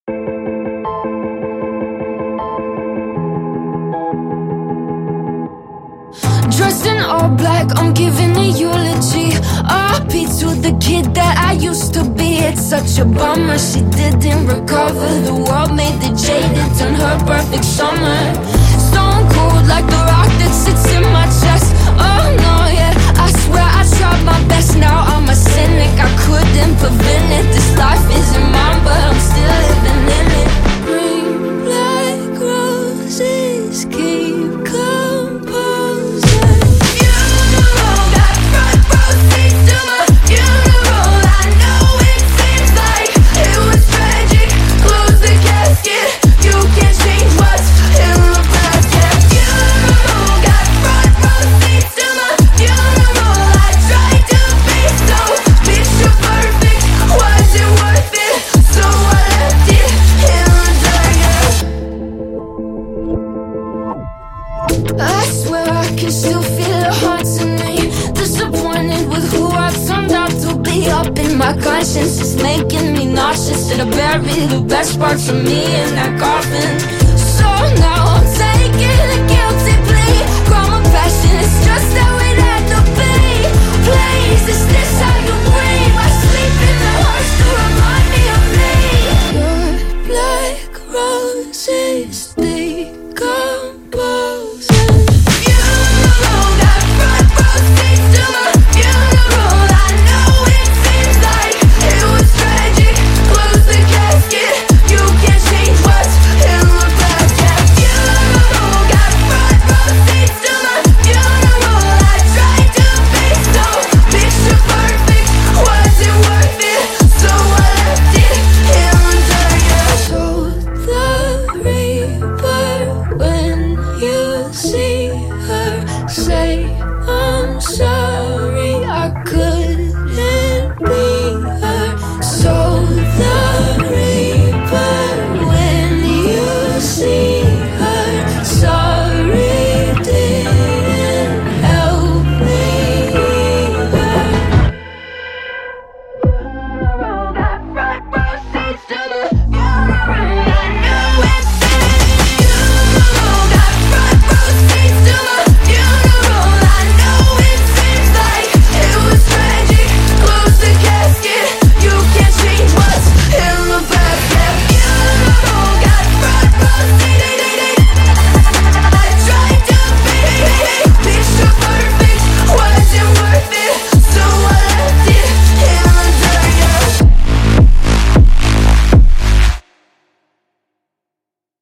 Dressed in all black, I'm giving a eulogy. RP to the kid that I used to be. It's such a bummer she didn't recover. The world made the jaded turn her perfect summer. Stone cold like the rock that sits in my chest. Oh no, yeah, I swear I tried my best. Now I'm a cynic, I couldn't prevent it. This life isn't mine, but I'm still living in it. Green, black roses keep composing. Funeral, got front row seats to my funeral. I know it seems like it was tragic. Close the casket, you can't change what's in the past. Yeah, funeral, got front row seats to my funeral. I tried to be so picture perfect, was it worth it? So I left it in the dark, yeah. I swear I can still feel it haunting me. Disappointed with who I turned out to be. Up in my conscience, it's making me nauseous that I bury the best parts of me in that coffin. So now I'm taking a guilty plea. Crime of passion, it's just how it had to be. Please, is this how you breathe?